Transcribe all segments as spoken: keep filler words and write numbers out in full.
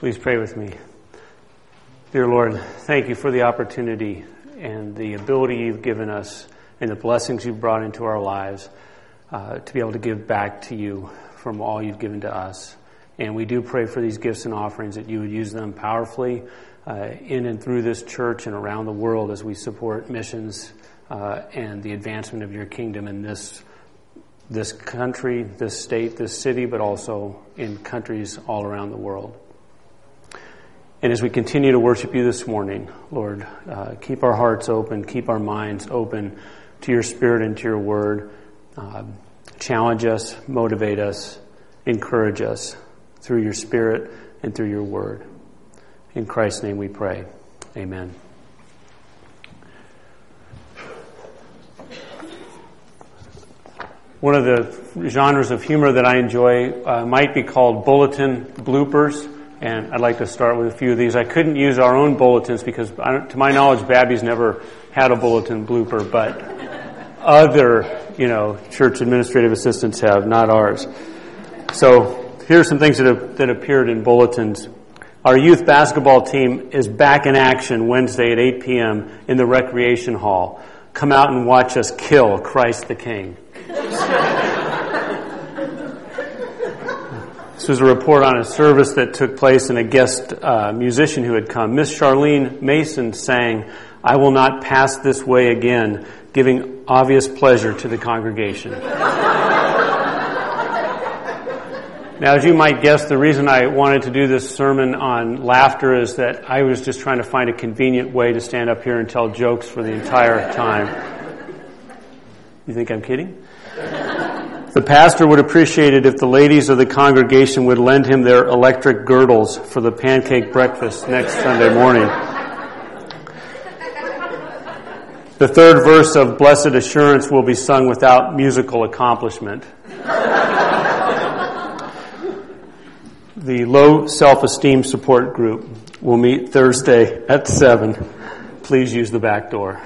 Please pray with me. Dear Lord, thank you for the opportunity and the ability you've given us and the blessings you've brought into our lives uh, to be able to give back to you from all you've given to us. And we do pray for these gifts and offerings that you would use them powerfully uh, in and through this church and around the world as we support missions uh, and the advancement of your kingdom in this this country, this state, this city, but also in countries all around the world. And as we continue to worship you this morning, Lord, uh, keep our hearts open, keep our minds open to your Spirit and to your word. Uh, challenge us, motivate us, encourage us through your Spirit and through your word. In Christ's name we pray. Amen. One of the genres of humor that I enjoy uh, might be called bulletin bloopers. And I'd like to start with a few of these. I couldn't use our own bulletins because, to my knowledge, Babby's never had a bulletin blooper, but other, you know, church administrative assistants have, not ours. So here are some things that have, that appeared in bulletins. Our youth basketball team is back in action Wednesday at eight p.m. in the recreation hall. Come out and watch us kill Christ the King. This was a report on a service that took place and a guest uh, musician who had come. Miss Charlene Mason sang, "I will not pass this way again," giving obvious pleasure to the congregation. Now, as you might guess, the reason I wanted to do this sermon on laughter is that I was just trying to find a convenient way to stand up here and tell jokes for the entire time. You think I'm kidding? The pastor would appreciate it if the ladies of the congregation would lend him their electric girdles for the pancake breakfast next Sunday morning. The third verse of Blessed Assurance will be sung without musical accomplishment. The low self-esteem support group will meet Thursday at seven. Please use the back door.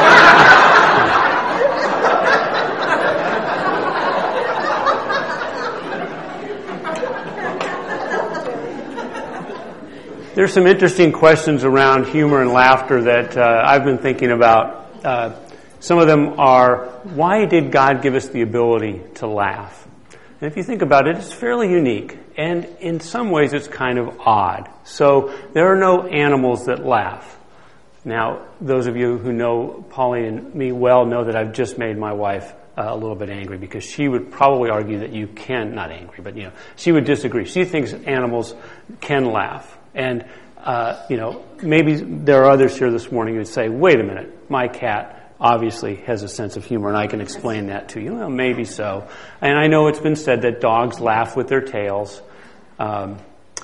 There's some interesting questions around humor and laughter that uh, I've been thinking about. Uh, some of them are, why did God give us the ability to laugh? And if you think about it, it's fairly unique. And in some ways, it's kind of odd. So there are no animals that laugh. Now, those of you who know Polly and me well know that I've just made my wife uh, a little bit angry because she would probably argue that you can, not angry, but, you know, she would disagree. She thinks animals can laugh. And, uh, you know, maybe there are others here this morning who would say, wait a minute, my cat obviously has a sense of humor, and I can explain that to you. Well, maybe so. And I know it's been said that dogs laugh with their tails. Um,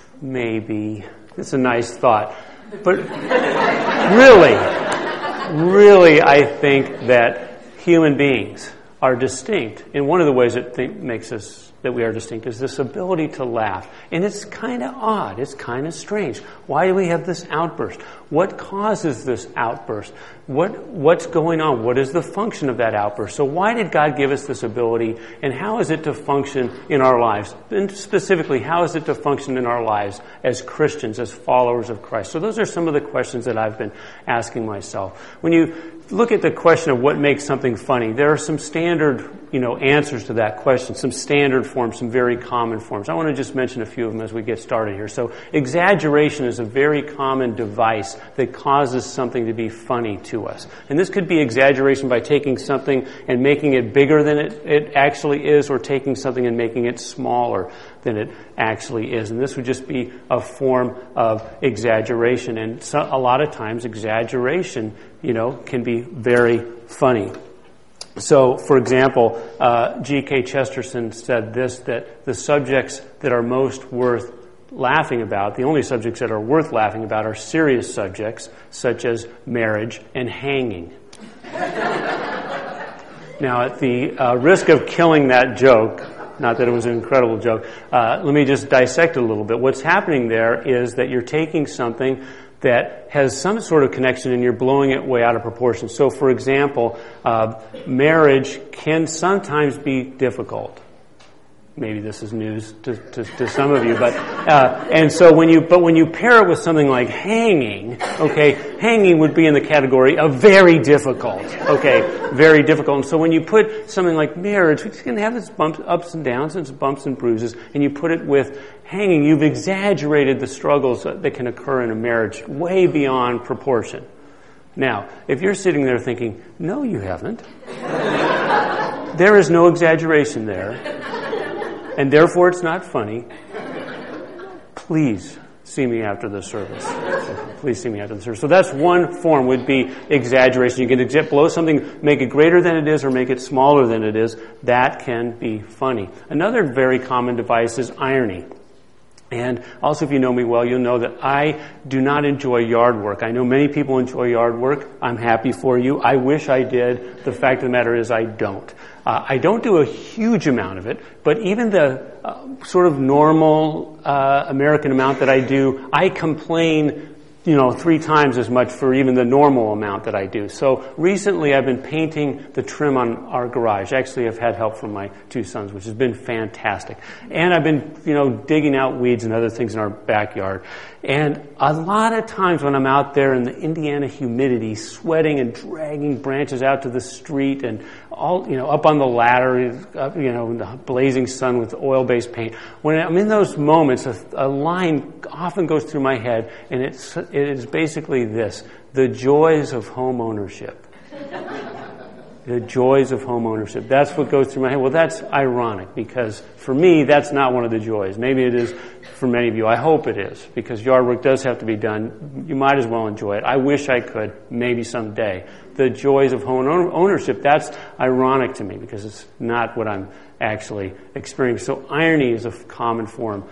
maybe. It's a nice thought. But really, really, I think that human beings are distinct. And one of the ways that th- makes us that we are distinct is this ability to laugh. And it's kind of odd. It's kind of strange. Why do we have this outburst? What causes this outburst? What What's going on? What is the function of that outburst? So why did God give us this ability, and how is it to function in our lives? And specifically, how is it to function in our lives as Christians, as followers of Christ? So those are some of the questions that I've been asking myself. When you look at the question of what makes something funny, there are some standard, you know, answers to that question, some standard forms, some very common forms. I want to just mention a few of them as we get started here. So exaggeration is a very common device that causes something to be funny to us. And this could be exaggeration by taking something and making it bigger than it, it actually is, or taking something and making it smaller than it actually is. And this would just be a form of exaggeration. And so, a lot of times exaggeration, you know, can be very funny. So, for example, uh, G K Chesterton said this, that the subjects that are most worth laughing about, the only subjects that are worth laughing about are serious subjects, such as marriage and hanging. Now, at the uh, risk of killing that joke, not that it was an incredible joke, uh, let me just dissect it a little bit. What's happening there is that you're taking something that has some sort of connection and you're blowing it way out of proportion. So, for example, uh, marriage can sometimes be difficult. maybe this is news to, to, to some of you, but uh, and so when you but when you pair it with something like hanging, okay, hanging would be in the category of very difficult, okay, very difficult. And so when you put something like marriage, which can have its bumps, ups and downs, its bumps and bruises, and you put it with hanging, you've exaggerated the struggles that can occur in a marriage way beyond proportion. Now, if you're sitting there thinking, "No, you haven't," there is no exaggeration there. And therefore it's not funny, please see me after the service. Please see me after the service. So that's one form, would be exaggeration. You can exa- blow something, make it greater than it is or make it smaller than it is. That can be funny. Another very common device is irony. And also, if you know me well, you'll know that I do not enjoy yard work. I know many people enjoy yard work. I'm happy for you. I wish I did. The fact of the matter is I don't. Uh, I don't do a huge amount of it, but even the uh, sort of normal uh, American amount that I do, I complain, you know, three times as much for even the normal amount that I do. So recently I've been painting the trim on our garage. Actually, I've had help from my two sons, which has been fantastic. And I've been, you know, digging out weeds and other things in our backyard. And a lot of times when I'm out there in the Indiana humidity, sweating and dragging branches out to the street and all, you know, up on the ladder, up, you know, in the blazing sun with oil-based paint, when I'm in those moments, a, a line often goes through my head, and it's it is basically this: the joys of home ownership. The joys of home ownership. That's what goes through my head. Well, that's ironic, because for me, that's not one of the joys. Maybe it is for many of you. I hope it is, because yard work does have to be done. You might as well enjoy it. I wish I could, maybe someday. The joys of home ownership, that's ironic to me, because it's not what I'm actually experiencing. So irony is a common form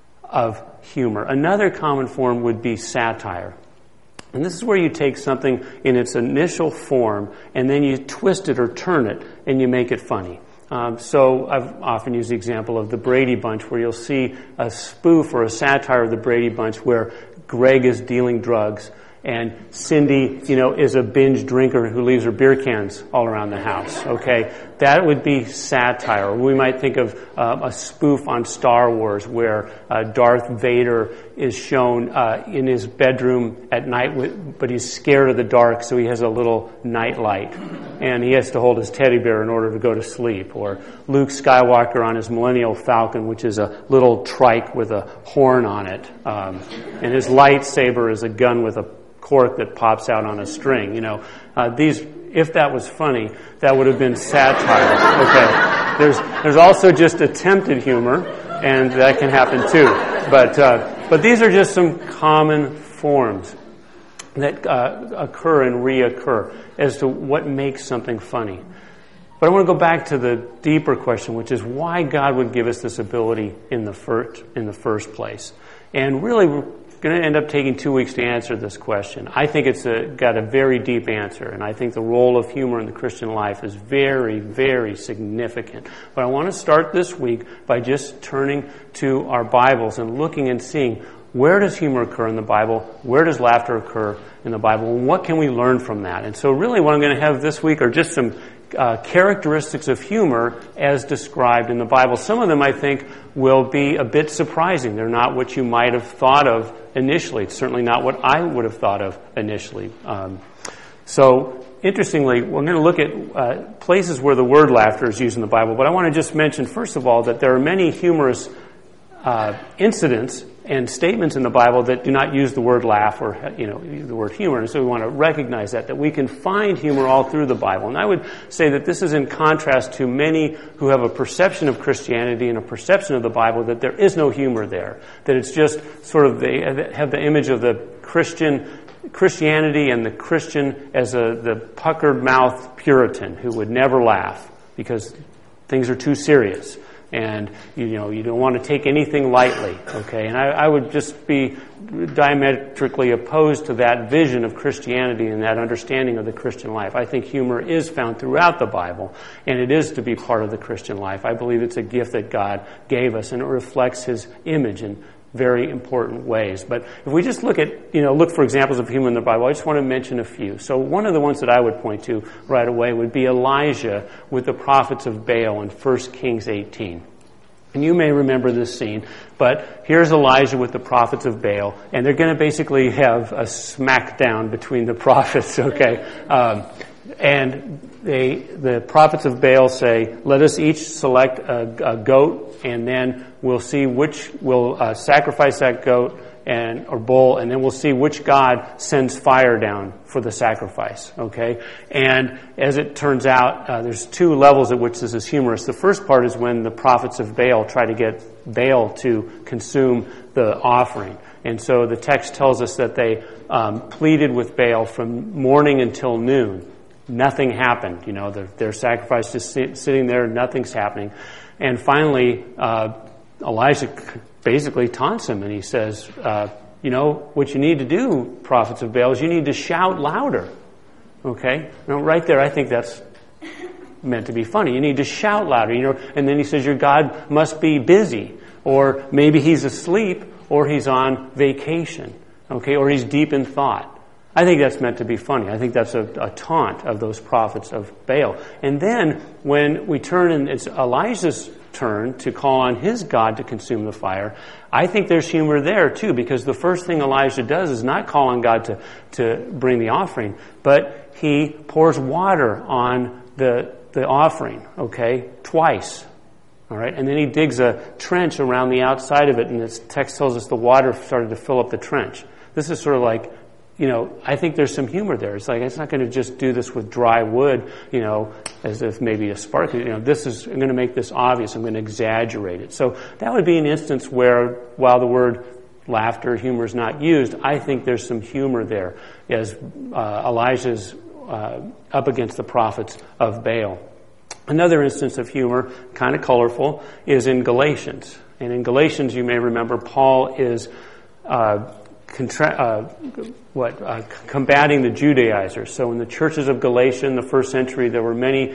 of humor. Another common form would be satire. And this is where you take something in its initial form and then you twist it or turn it and you make it funny. Um, so I've often used the example of the Brady Bunch, where you'll see a spoof or a satire of the Brady Bunch where Greg is dealing drugs and Cindy, you know, is a binge drinker who leaves her beer cans all around the house. Okay, that would be satire. We might think of uh, a spoof on Star Wars, where uh, Darth Vader is shown uh, in his bedroom at night, with, but he's scared of the dark, so he has a little night light, and he has to hold his teddy bear in order to go to sleep. Or Luke Skywalker on his Millennial Falcon, which is a little trike with a horn on it, um, and his lightsaber is a gun with a cork that pops out on a string. You know, uh, these. If that was funny, that would have been satire. Okay. There's there's also just attempted humor, and that can happen too. But uh, but these are just some common forms that uh, occur and reoccur as to what makes something funny. But I want to go back to the deeper question, which is why God would give us this ability in the first in the first place. And really, we're going to end up taking two weeks to answer this question. I think it's a, got a very deep answer, and I think the role of humor in the Christian life is very, very significant. But I want to start this week by just turning to our Bibles and looking and seeing, where does humor occur in the Bible? Where does laughter occur in the Bible? And what can we learn from that? And so really what I'm going to have this week are just some Uh, characteristics of humor as described in the Bible. Some of them, I think, will be a bit surprising. They're not what you might have thought of initially. It's certainly not what I would have thought of initially. Um, so, interestingly, we're going to look at uh, places where the word laughter is used in the Bible. But I want to just mention, first of all, that there are many humorous uh, incidents and statements in the Bible that do not use the word laugh or, you know, the word humor. And so we want to recognize that, that we can find humor all through the Bible. And I would say that this is in contrast to many who have a perception of Christianity and a perception of the Bible that there is no humor there, that it's just sort of, they have the image of the Christian Christianity and the Christian as a, the puckered mouth Puritan who would never laugh because things are too serious. And, you know, you don't want to take anything lightly, okay? And I, I would just be diametrically opposed to that vision of Christianity and that understanding of the Christian life. I think humor is found throughout the Bible, and it is to be part of the Christian life. I believe it's a gift that God gave us, and it reflects His image in very important ways. But if we just look at, you know, look for examples of humor in the Bible, I just want to mention a few. So one of the ones that I would point to right away would be Elijah with the prophets of Baal in First Kings eighteen. And you may remember this scene, but here's Elijah with the prophets of Baal, and they're going to basically have a smackdown between the prophets, okay? Um, and they, the prophets of Baal say, let us each select a, a goat, and then we'll see which, we'll uh, sacrifice that goat, and or bull, and then we'll see which god sends fire down for the sacrifice, okay? And as it turns out, uh, there's two levels at which this is humorous. The first part is when the prophets of Baal try to get Baal to consume the offering. And so the text tells us that they um, pleaded with Baal from morning until noon. Nothing happened. You know, their, their sacrifice just sit, sitting there, nothing's happening. And finally, uh, Elijah basically taunts him, and he says, uh, you know, what you need to do, prophets of Baal, is you need to shout louder. Okay? Now, right there, I think that's meant to be funny. You need to shout louder. You know, and then he says, your God must be busy, or maybe he's asleep, or he's on vacation. Okay? Or he's deep in thought. I think that's meant to be funny. I think that's a, a taunt of those prophets of Baal. And then, when we turn and it's Elijah's turn to call on his God to consume the fire, I think there's humor there too, because the first thing Elijah does is not call on God to, to bring the offering, but he pours water on the, the offering, okay, twice. All right, and then he digs a trench around the outside of it, and this text tells us the water started to fill up the trench. This is sort of like, you know, I think there's some humor there. It's like, it's not going to just do this with dry wood, you know, as if maybe a spark, you know, this is, I'm going to make this obvious. I'm going to exaggerate it. So that would be an instance where, while the word laughter, humor is not used, I think there's some humor there as uh, Elijah's uh, up against the prophets of Baal. Another instance of humor, kind of colorful, is in Galatians. And in Galatians, you may remember, Paul is uh, Contra- uh, what uh, combating the Judaizers. So in the churches of Galatia in the first century, there were many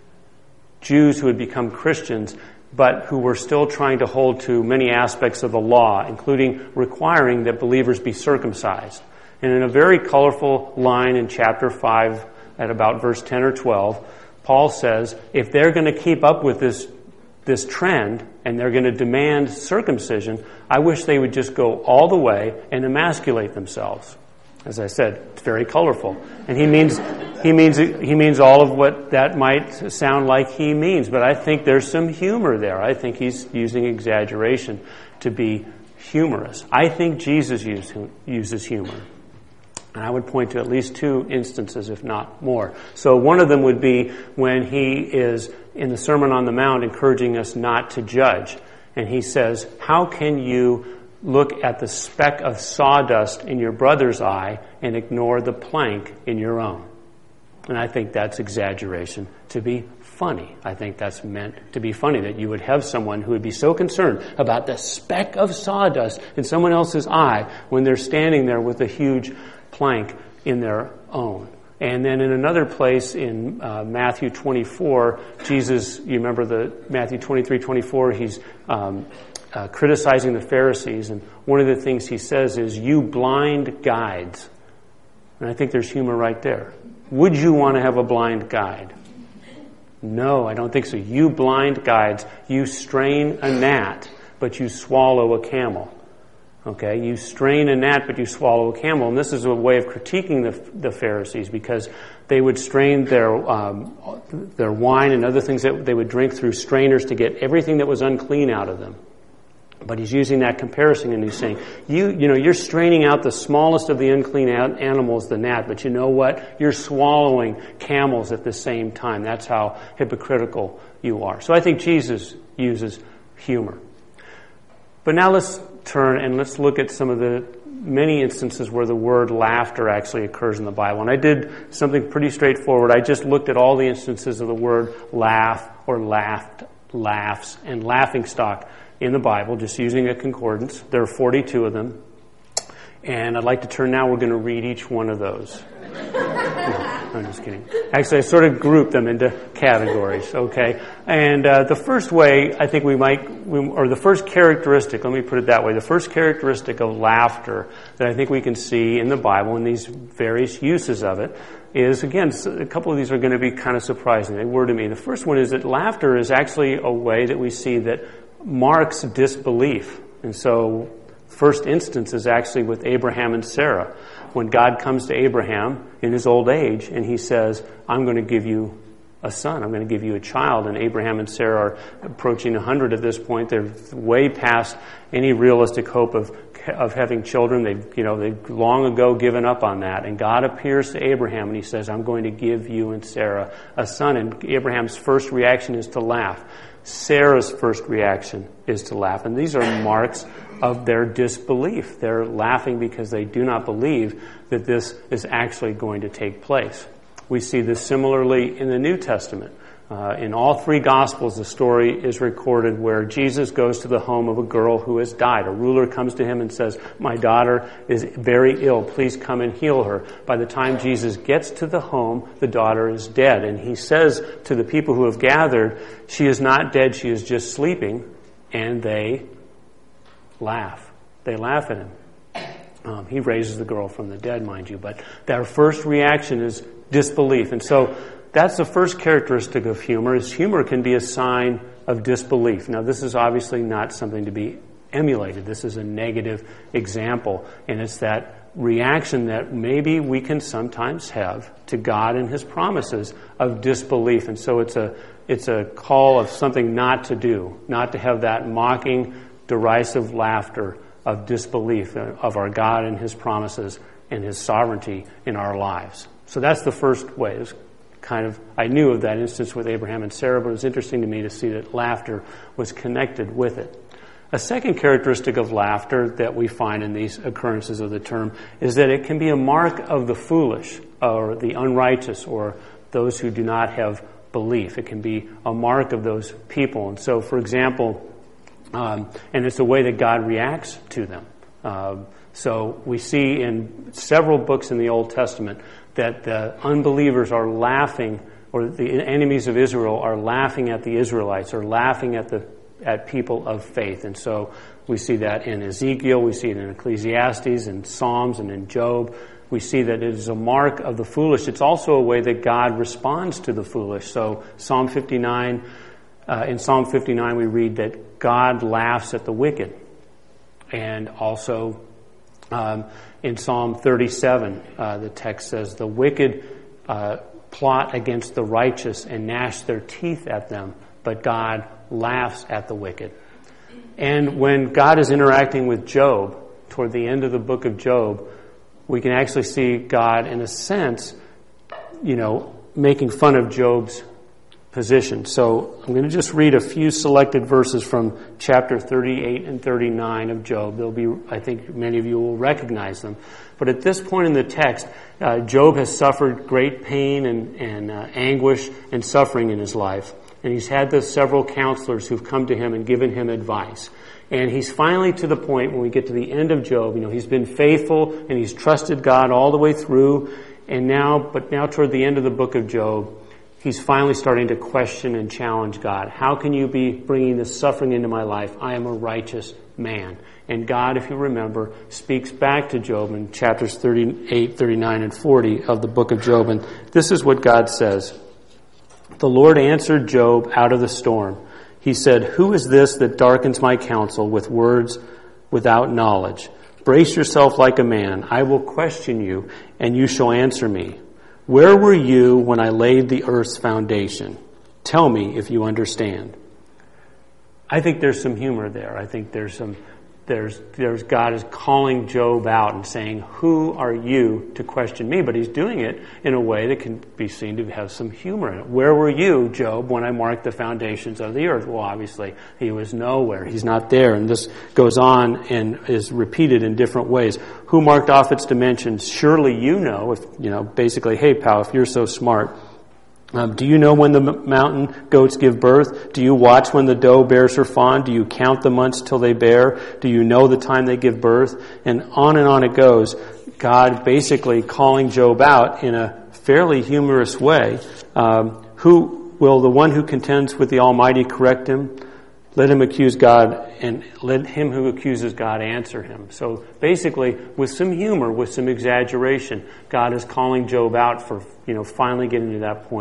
Jews who had become Christians, but who were still trying to hold to many aspects of the law, including requiring that believers be circumcised. And in a very colorful line in chapter five, at about verse ten or twelve, Paul says, if they're going to keep up with this this trend, and they're going to demand circumcision, I wish they would just go all the way and emasculate themselves. As I said, it's very colorful. And he means, he means, he means all of what that might sound like he means. But I think there's some humor there. I think he's using exaggeration to be humorous. I think Jesus use, uses humor. And I would point to at least two instances, if not more. So one of them would be when he is in the Sermon on the Mount encouraging us not to judge. And he says, how can you look at the speck of sawdust in your brother's eye and ignore the plank in your own? And I think that's exaggeration to be funny. I think that's meant to be funny, that you would have someone who would be so concerned about the speck of sawdust in someone else's eye when they're standing there with a huge plank in their own. And then in another place in uh, Matthew twenty-four, Jesus, you remember the Matthew twenty-three, twenty-four, he's um, uh, criticizing the Pharisees, and one of the things he says is, you blind guides. And I think there's humor right there. Would you want to have a blind guide? No, I don't think so. You blind guides, you strain a gnat, but you swallow a camel. Okay, you strain a gnat, but you swallow a camel. And this is a way of critiquing the, the Pharisees, because they would strain their um, their wine and other things that they would drink through strainers to get everything that was unclean out of them. But he's using that comparison, and he's saying, you you know, you're straining out the smallest of the unclean animals, the gnat, but you know what? You're swallowing camels at the same time. That's how hypocritical you are. So I think Jesus uses humor. But now let's turn and let's look at some of the many instances where the word laughter actually occurs in the Bible. And I did something pretty straightforward. I just looked at all the instances of the word laugh or laughed, laughs, and laughingstock in the Bible, just using a concordance. There are forty-two of them. And I'd like to turn now, we're going to read each one of those. No, I'm just kidding. Actually, I sort of grouped them into categories, okay? And uh, the first way I think we might, we, or the first characteristic, let me put it that way, the first characteristic of laughter that I think we can see in the Bible, in these various uses of it, is, again, a couple of these are going to be kind of surprising. They were to me. The first one is that laughter is actually a way that we see that marks disbelief. And so first instance is actually with Abraham and Sarah. When God comes to Abraham in his old age and he says, I'm going to give you a son, I'm going to give you a child. And Abraham and Sarah are approaching one hundred at this point. They're way past any realistic hope of of having children. They've, you know, they've long ago given up on that. And God appears to Abraham and he says, I'm going to give you and Sarah a son. And Abraham's first reaction is to laugh. Sarah's first reaction is to laugh. And these are marks of their disbelief. They're laughing because they do not believe that this is actually going to take place. We see this similarly in the New Testament. Uh, in all three Gospels, the story is recorded where Jesus goes to the home of a girl who has died. A ruler comes to him and says, my daughter is very ill. Please come and heal her. By the time Jesus gets to the home, the daughter is dead. And he says to the people who have gathered, she is not dead, she is just sleeping. And they laugh. They laugh at him. Um, he raises the girl from the dead, mind you. But their first reaction is disbelief. And so that's the first characteristic of humor, is humor can be a sign of disbelief. Now, this is obviously not something to be emulated. This is a negative example, and it's that reaction that maybe we can sometimes have to God and His promises of disbelief. And so it's a it's a call of something not to do, not to have that mocking, derisive laughter of disbelief of our God and His promises and His sovereignty in our lives. So that's the first way. It's kind of, I knew of that instance with Abraham and Sarah, but it was interesting to me to see that laughter was connected with it. A second characteristic of laughter that we find in these occurrences of the term is that it can be a mark of the foolish or the unrighteous or those who do not have belief. It can be a mark of those people. And so, for example, um, and it's the way that God reacts to them. Uh, so we see in several books in the Old Testament that the unbelievers are laughing, or the enemies of Israel are laughing at the Israelites, or laughing at the at people of faith. And so we see that in Ezekiel, we see it in Ecclesiastes, in Psalms, and in Job. We see that it is a mark of the foolish. It's also a way that God responds to the foolish. So Psalm fifty-nine, uh, in Psalm fifty-nine we read that God laughs at the wicked. And also um, in Psalm thirty-seven, uh, the text says, the wicked uh, plot against the righteous and gnash their teeth at them, but God laughs at the wicked. And when God is interacting with Job, toward the end of the book of Job, we can actually see God, in a sense, you know, making fun of Job's position. So I'm going to just read a few selected verses from chapter thirty-eight and thirty-nine of Job. There'll be, I think many of you will recognize them. But at this point in the text, uh, Job has suffered great pain and, and uh, anguish and suffering in his life. And he's had the several counselors who've come to him and given him advice. And he's finally to the point when we get to the end of Job, you know, he's been faithful and he's trusted God all the way through. And now, but now toward the end of the book of Job, he's finally starting to question and challenge God. How can you be bringing this suffering into my life? I am a righteous man. And God, if you remember, speaks back to Job in chapters thirty-eight, thirty-nine, and forty of the book of Job. And this is what God says. The Lord answered Job out of the storm. He said, who is this that darkens my counsel with words without knowledge? Brace yourself like a man. I will question you, and you shall answer me. Where were you when I laid the earth's foundation? Tell me if you understand. I think there's some humor there. I think there's some, there's, there's God is calling Job out and saying, who are you to question me? But he's doing it in a way that can be seen to have some humor in it. Where were you, Job, when I marked the foundations of the earth? Well, obviously, he was nowhere. He's not there. And this goes on and is repeated in different ways. Who marked off its dimensions? Surely you know, if, you know, basically, hey, pal, if you're so smart. Um, do you know when the m- mountain goats give birth? Do you watch when the doe bears her fawn? Do you count the months till they bear? Do you know the time they give birth? And on and on it goes. God basically calling Job out in a fairly humorous way. Um, who will the one who contends with the Almighty correct him? Let him accuse God, and let him who accuses God answer him. So basically, with some humor, with some exaggeration, God is calling Job out for, you know, finally getting to that point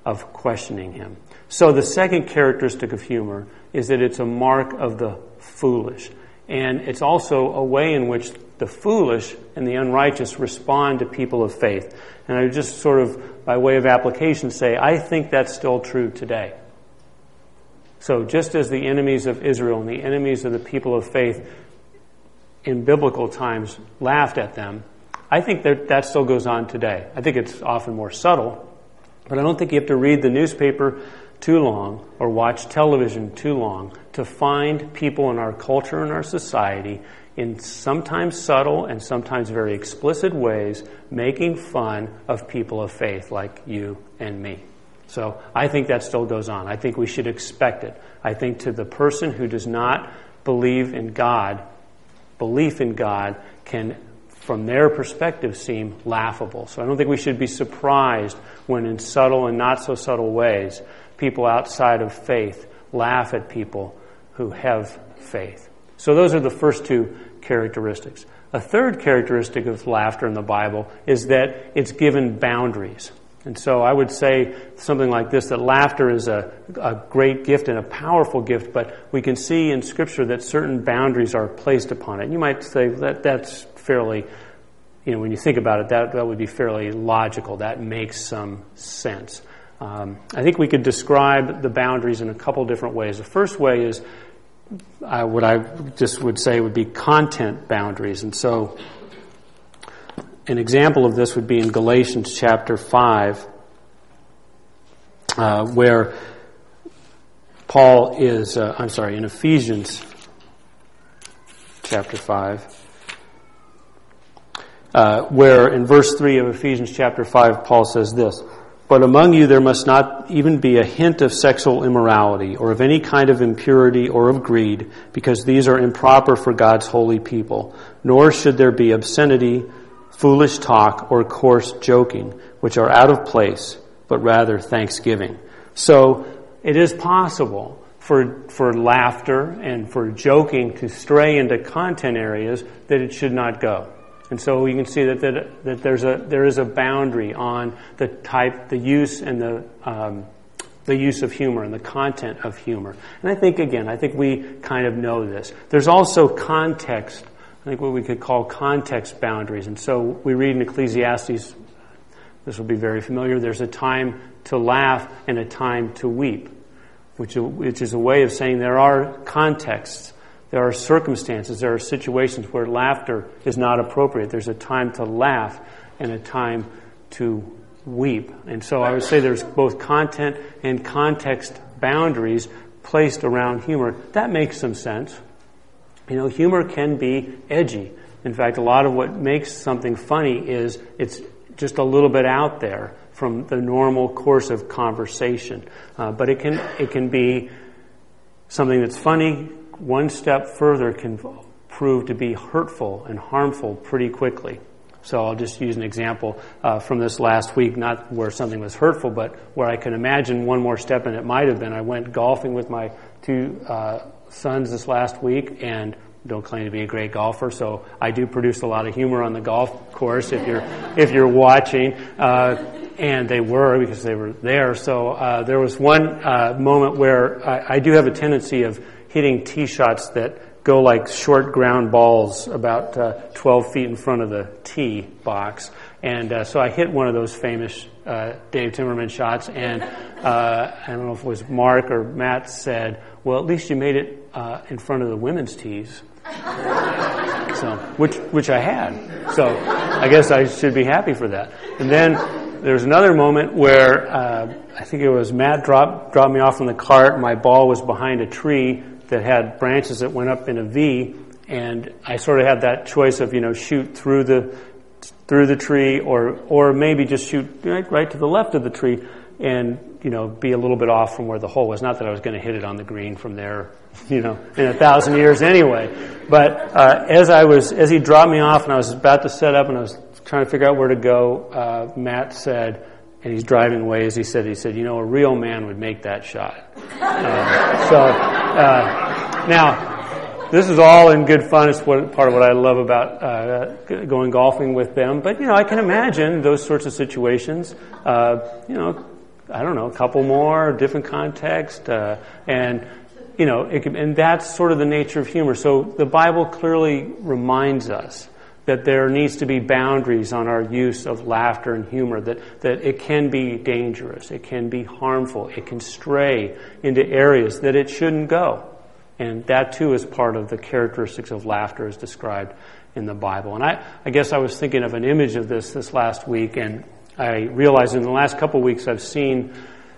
of questioning him. So the second characteristic of humor is that it's a mark of the foolish. And it's also a way in which the foolish and the unrighteous respond to people of faith. And I would just sort of, by way of application, say, I think that's still true today. So just as the enemies of Israel and the enemies of the people of faith in biblical times laughed at them, I think that that still goes on today. I think it's often more subtle, but I don't think you have to read the newspaper too long or watch television too long to find people in our culture and our society in sometimes subtle and sometimes very explicit ways making fun of people of faith like you and me. So I think that still goes on. I think we should expect it. I think to the person who does not believe in God, belief in God can, from their perspective, seem laughable. So I don't think we should be surprised when in subtle and not so subtle ways people outside of faith laugh at people who have faith. So those are the first two characteristics. A third characteristic of laughter in the Bible is that it's given boundaries. And so I would say something like this, that laughter is a, a great gift and a powerful gift, but we can see in Scripture that certain boundaries are placed upon it. And you might say that that's fairly, you know, when you think about it, that, that would be fairly logical. That makes some sense. Um, I think we could describe the boundaries in a couple different ways. The first way is uh, what I just would say would be content boundaries. And so an example of this would be in Galatians chapter five, uh, where Paul is, uh, I'm sorry, in Ephesians chapter five, uh, where in verse three of Ephesians chapter five, Paul says this, "But among you there must not even be a hint of sexual immorality, or of any kind of impurity or of greed, because these are improper for God's holy people. Nor should there be obscenity, foolish talk, or coarse joking, which are out of place, but rather thanksgiving." So it is possible for for laughter and for joking to stray into content areas that it should not go. And so you can see that, that that there's a there is a boundary on the type, the use, and the um, the use of humor and the content of humor. And I think again, I think we kind of know this. There's also context. I think what we could call context boundaries. And so we read in Ecclesiastes. This will be very familiar. There's a time to laugh and a time to weep, which which is a way of saying there are contexts. There are circumstances, there are situations where laughter is not appropriate. There's a time to laugh and a time to weep. And so I would say there's both content and context boundaries placed around humor. That makes some sense. You know, humor can be edgy. In fact, a lot of what makes something funny is it's just a little bit out there from the normal course of conversation. Uh, but it can it can be something that's funny. One step further can prove to be hurtful and harmful pretty quickly. So I'll just use an example uh, from this last week, not where something was hurtful, but where I can imagine one more step, and it might have been. I went golfing with my two uh, sons this last week, and don't claim to be a great golfer, so I do produce a lot of humor on the golf course if you're if you're watching. Uh, and they were, because they were there. So uh, there was one uh, moment where I, I do have a tendency of hitting tee shots that go like short ground balls about uh, twelve feet in front of the tee box. And uh, so I hit one of those famous uh, Dave Timmerman shots, and uh, I don't know if it was Mark or Matt said, "Well, at least you made it uh, in front of the women's tees." So, which which I had. So I guess I should be happy for that. And then there's another moment where uh, I think it was Matt dropped dropped me off in the cart. My ball was behind a tree that had branches that went up in a V, and I sort of had that choice of, you know, shoot through the through the tree, or or maybe just shoot right, right to the left of the tree, and, you know, be a little bit off from where the hole was. Not that I was going to hit it on the green from there, you know, in a thousand years anyway. But uh, as I was as he dropped me off and I was about to set up and I was trying to figure out where to go, uh, Matt said, and he's driving away, as he said, he said, "You know, a real man would make that shot." Uh, so, uh, now, this is all in good fun. It's what, part of what I love about uh, going golfing with them. But, you know, I can imagine those sorts of situations. Uh, you know, I don't know, a couple more, different context, uh, and you know, it can, and that's sort of the nature of humor. So the Bible clearly reminds us that there needs to be boundaries on our use of laughter and humor, that, that it can be dangerous, it can be harmful, it can stray into areas that it shouldn't go. And that too is part of the characteristics of laughter as described in the Bible. And I, I guess I was thinking of an image of this this last week, and I realized in the last couple of weeks I've seen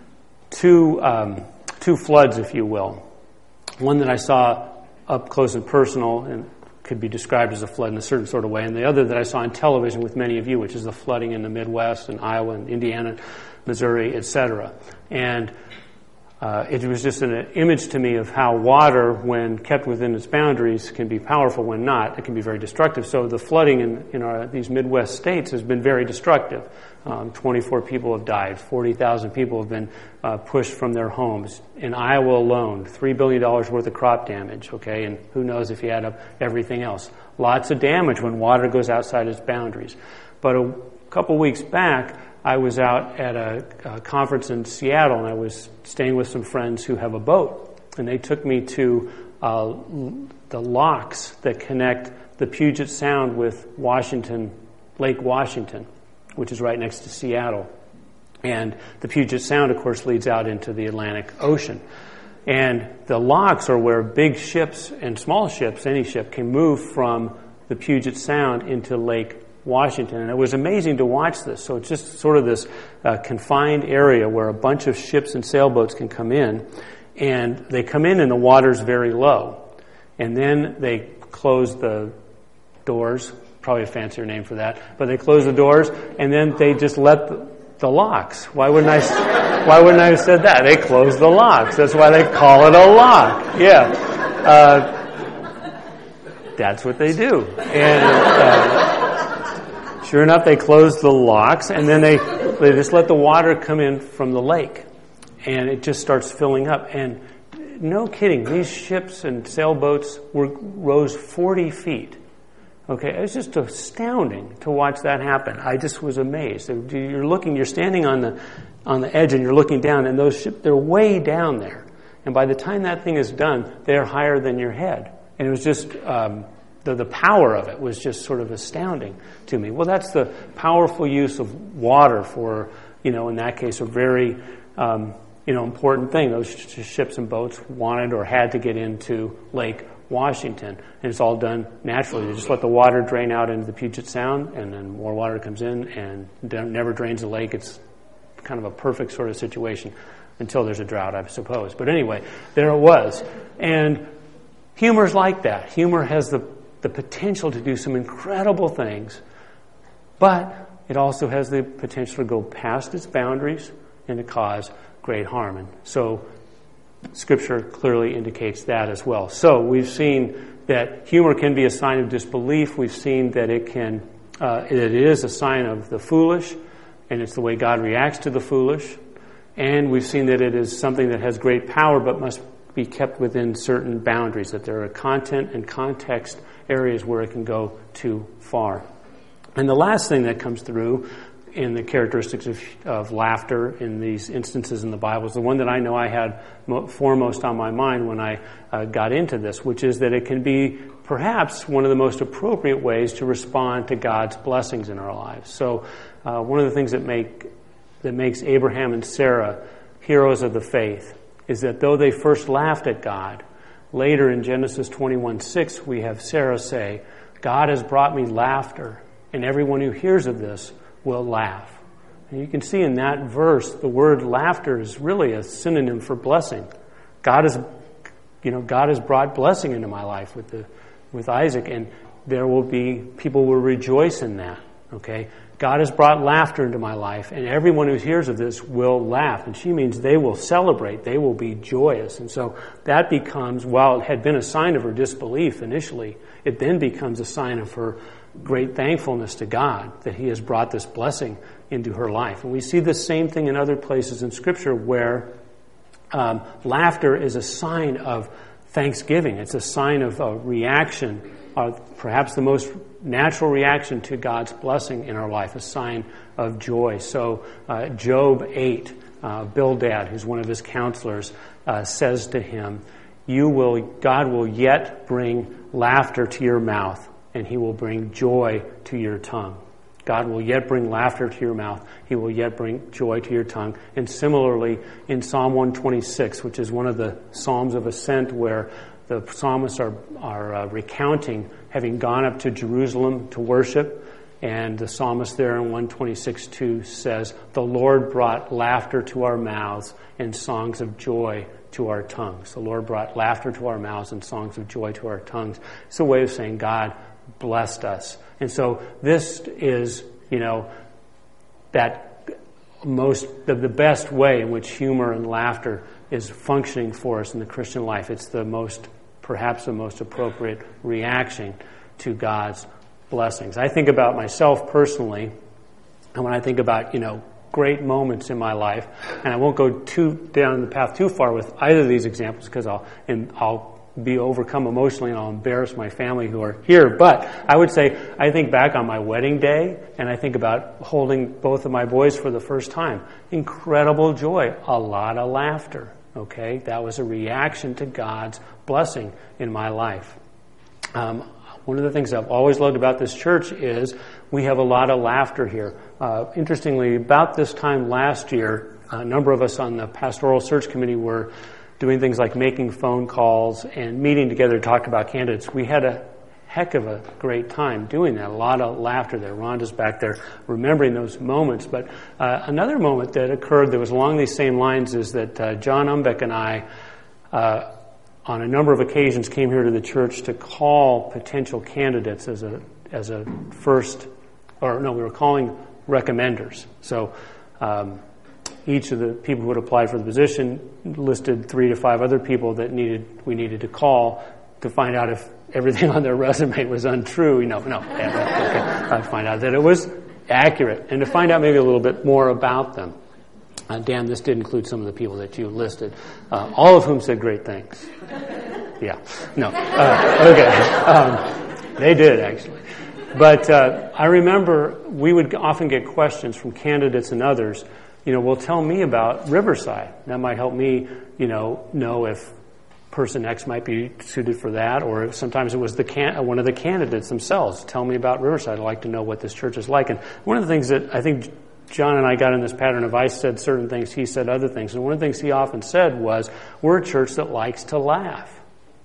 two um, two floods, if you will. One that I saw up close and personal and could be described as a flood in a certain sort of way, and the other that I saw on television with many of you, which is the flooding in the Midwest and Iowa and Indiana, Missouri, et cetera. And uh, it was just an image to me of how water, when kept within its boundaries, can be powerful. When not, it can be very destructive. So the flooding in, in our, these Midwest states has been very destructive. Um, twenty-four people have died. forty thousand people have been uh, pushed from their homes. In Iowa alone, three billion dollars worth of crop damage, okay? And who knows if you add up everything else. Lots of damage when water goes outside its boundaries. But a couple weeks back, I was out at a, a conference in Seattle, and I was staying with some friends who have a boat. And they took me to uh, the locks that connect the Puget Sound with Washington, Lake Washington, which is right next to Seattle. And the Puget Sound, of course, leads out into the Atlantic Ocean. And the locks are where big ships and small ships, any ship, can move from the Puget Sound into Lake Washington. And it was amazing to watch this. So it's just sort of this uh, confined area where a bunch of ships and sailboats can come in. And they come in and the water's very low. And then they close the doors, probably a fancier name for that, but they close the doors and then they just let the, the locks. Why wouldn't I, why wouldn't I have said that? They close the locks. That's why they call it a lock. Yeah. Uh, that's what they do. And, uh, sure enough, they close the locks and then they, they just let the water come in from the lake and it just starts filling up. And no kidding, these ships and sailboats were, rose forty feet. Okay, it was just astounding to watch that happen. I just was amazed. You're looking, you're standing on the on the edge, and you're looking down, and those ships, they're way down there. And by the time that thing is done, they're higher than your head. And it was just um, the the power of it was just sort of astounding to me. Well, that's the powerful use of water for, you know, in that case, a very um, you know important thing. Those sh- ships and boats wanted or had to get into Lake Washington, and it's all done naturally. They just let the water drain out into the Puget Sound, and then more water comes in and never drains the lake. It's kind of a perfect sort of situation until there's a drought, I suppose. But anyway, there it was. And humor's like that. Humor has the, the potential to do some incredible things, but it also has the potential to go past its boundaries and to cause great harm. And so Scripture clearly indicates that as well. So we've seen that humor can be a sign of disbelief. We've seen that it can, uh, that it is a sign of the foolish, and it's the way God reacts to the foolish. And we've seen that it is something that has great power, but must be kept within certain boundaries. That there are content and context areas where it can go too far. And the last thing that comes through in the characteristics of, of laughter in these instances in the Bible is the one that I know I had mo- foremost on my mind when I uh, got into this, which is that it can be perhaps one of the most appropriate ways to respond to God's blessings in our lives. So uh, one of the things that make that makes Abraham and Sarah heroes of the faith is that though they first laughed at God, later in Genesis twenty-one six we have Sarah say, "God has brought me laughter, and everyone who hears of this will laugh." And you can see in that verse, the word laughter is really a synonym for blessing. God has, you know, God has brought blessing into my life with the, with Isaac, and there will be, people will rejoice in that, okay? God has brought laughter into my life, and everyone who hears of this will laugh. And she means they will celebrate, they will be joyous. And so that becomes, while it had been a sign of her disbelief initially, it then becomes a sign of her great thankfulness to God that He has brought this blessing into her life. And we see the same thing in other places in Scripture where um, laughter is a sign of thanksgiving. It's a sign of a reaction. Uh, perhaps the most natural reaction to God's blessing in our life, a sign of joy. So uh, Job eight, uh, Bildad, who's one of his counselors, uh, says to him, "You will, God will yet bring laughter to your mouth, and he will bring joy to your tongue." God will yet bring laughter to your mouth. He will yet bring joy to your tongue. And similarly, in Psalm one twenty-six, which is one of the Psalms of Ascent, where the psalmists are, are uh, recounting having gone up to Jerusalem to worship, and the psalmist there in one twenty-six two says, "The Lord brought laughter to our mouths and songs of joy to our tongues." The Lord brought laughter to our mouths and songs of joy to our tongues. It's a way of saying God blessed us. And so this is, you know, that most, the, the best way in which humor and laughter is functioning for us in the Christian life. It's the most, perhaps the most appropriate reaction to God's blessings. I think about myself personally, and when I think about, you know, great moments in my life, and I won't go too down the path too far with either of these examples because I'll, and I'll be overcome emotionally and I'll embarrass my family who are here. But I would say I think back on my wedding day and I think about holding both of my boys for the first time. Incredible joy. A lot of laughter. Okay? That was a reaction to God's blessing in my life. Um, one of the things I've always loved about this church is we have a lot of laughter here. Uh, interestingly, about this time last year, a number of us on the pastoral search committee were doing things like making phone calls and meeting together to talk about candidates. We had a heck of a great time doing that. A lot of laughter there. Rhonda's back there remembering those moments. But uh, another moment that occurred that was along these same lines is that uh, John Umbeck and I, uh, on a number of occasions, came here to the church to call potential candidates as a as a first, or no, we were calling recommenders. So um, each of the people who had applied for the position listed three to five other people that needed we needed to call to find out if everything on their resume was untrue. You know, no, okay. I'd find out that it was accurate, and to find out maybe a little bit more about them. Uh, Dan, this did include some of the people that you listed, uh, all of whom said great things. Yeah, no, uh, okay, um, they did actually. But uh, I remember we would often get questions from candidates and others. You know, well, tell me about Riverside. That might help me, you know, know if person X might be suited for that, or if sometimes it was the can- one of the candidates themselves. Tell me about Riverside. I'd like to know what this church is like. And one of the things that I think John and I got in this pattern of I said certain things, he said other things. And one of the things he often said was, we're a church that likes to laugh.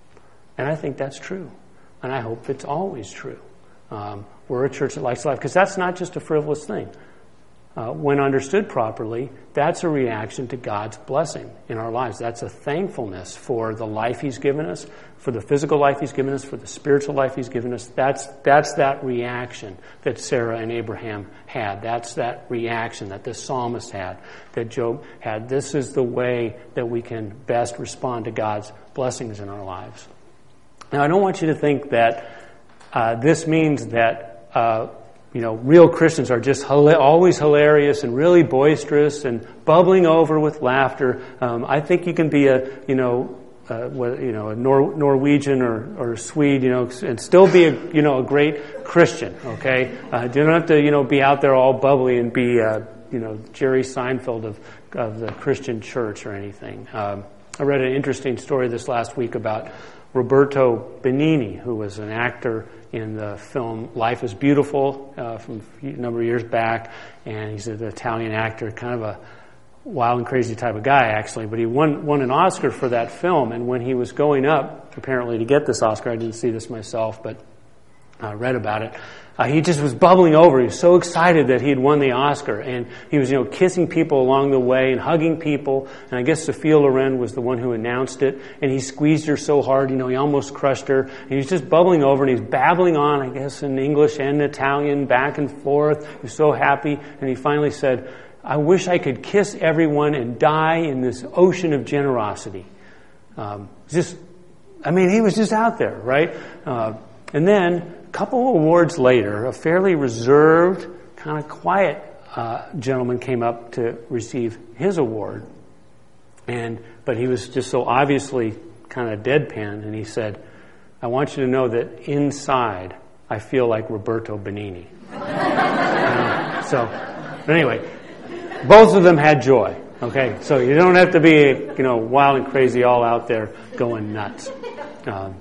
And I think that's true. And I hope it's always true. Um, we're a church that likes to laugh, because that's not just a frivolous thing. Uh, when understood properly, that's a reaction to God's blessing in our lives. That's a thankfulness for the life He's given us, for the physical life He's given us, for the spiritual life He's given us. That's that's that reaction that Sarah and Abraham had. That's that reaction that the psalmist had, that Job had. This is the way that we can best respond to God's blessings in our lives. Now, I don't want you to think that uh, this means that uh, you know, real Christians are just hila- always hilarious and really boisterous and bubbling over with laughter. Um, I think you can be a, you know, uh, what, you know, a Nor- Norwegian or, or Swede, you know, and still be a, you know, a great Christian. Okay, uh, you don't have to, you know, be out there all bubbly and be, uh, you know, Jerry Seinfeld of of the Christian church or anything. Um, I read an interesting story this last week about Roberto Benigni, who was an actor in the film Life is Beautiful uh, from a number of years back, and he's an Italian actor, kind of a wild and crazy type of guy, actually. But he won won an Oscar for that film, and when he was going up, apparently to get this Oscar, I didn't see this myself, but I read about it. Uh, he just was bubbling over. He was so excited that he had won the Oscar, and he was, you know, kissing people along the way and hugging people. And I guess Sophia Loren was the one who announced it, and he squeezed her so hard, you know, he almost crushed her. And he was just bubbling over, and he's babbling on, I guess, in English and Italian, back and forth. He was so happy, and he finally said, "I wish I could kiss everyone and die in this ocean of generosity." Um, just, I mean, he was just out there, right? Uh, and then, a couple of awards later, a fairly reserved, kind of quiet uh, gentleman came up to receive his award, and but he was just so obviously kind of deadpan, and he said, "I want you to know that inside I feel like Roberto Benigni. uh, so, but anyway, both of them had joy. Okay, so you don't have to be, you know, wild and crazy all out there going nuts. Um,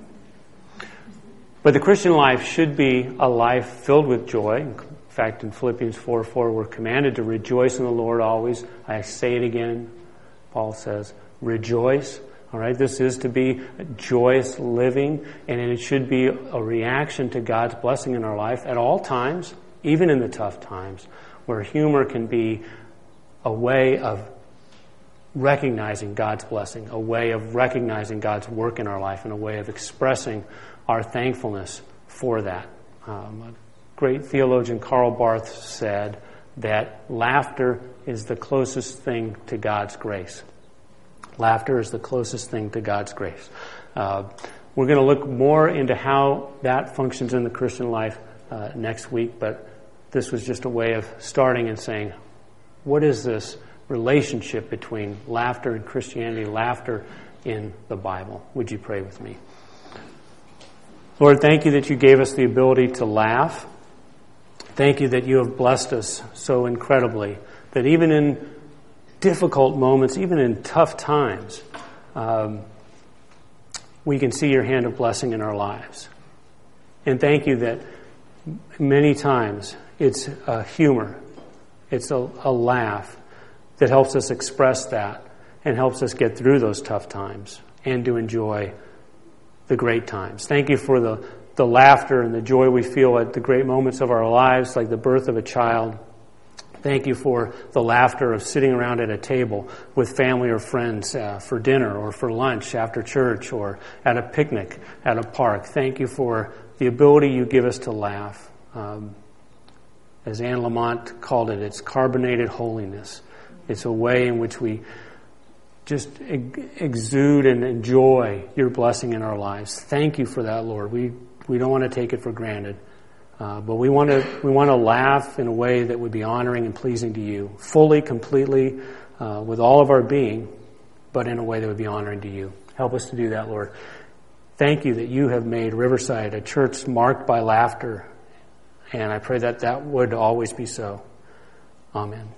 but the Christian life should be a life filled with joy. In fact, in Philippians four four, we're commanded to rejoice in the Lord always. I say it again. Paul says, rejoice. All right, this is to be joyous living, and it should be a reaction to God's blessing in our life at all times, even in the tough times, where humor can be a way of recognizing God's blessing, a way of recognizing God's work in our life, and a way of expressing our thankfulness for that. Um, a great theologian, Karl Barth, said that laughter is the closest thing to God's grace. Laughter is the closest thing to God's grace. Uh, we're going to look more into how that functions in the Christian life uh, next week, but this was just a way of starting and saying, what is this relationship between laughter and Christianity, laughter in the Bible? Would you pray with me? Lord, thank you that you gave us the ability to laugh. Thank you that you have blessed us so incredibly, that even in difficult moments, even in tough times, um, we can see your hand of blessing in our lives. And thank you that many times it's a humor, it's a, a laugh that helps us express that and helps us get through those tough times and to enjoy the great times. Thank you for the, the laughter and the joy we feel at the great moments of our lives, like the birth of a child. Thank you for the laughter of sitting around at a table with family or friends uh, for dinner or for lunch after church or at a picnic at a park. Thank you for the ability you give us to laugh. Um, as Anne Lamott called it, it's carbonated holiness. It's a way in which we just exude and enjoy your blessing in our lives. Thank you for that, Lord. We we don't want to take it for granted. Uh, but we want to we want to laugh in a way that would be honoring and pleasing to you, fully, completely, uh, with all of our being, but in a way that would be honoring to you. Help us to do that, Lord. Thank you that you have made Riverside a church marked by laughter, and I pray that that would always be so. Amen.